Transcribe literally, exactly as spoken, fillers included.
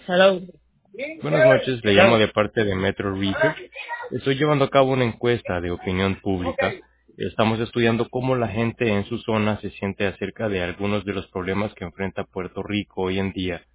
Hello. Buenas noches, le llamo de parte de Metro Research. Estoy llevando a cabo una encuesta de opinión pública. Estamos estudiando cómo la gente en su zona se siente acerca de algunos de los problemas que enfrenta Puerto Rico hoy en día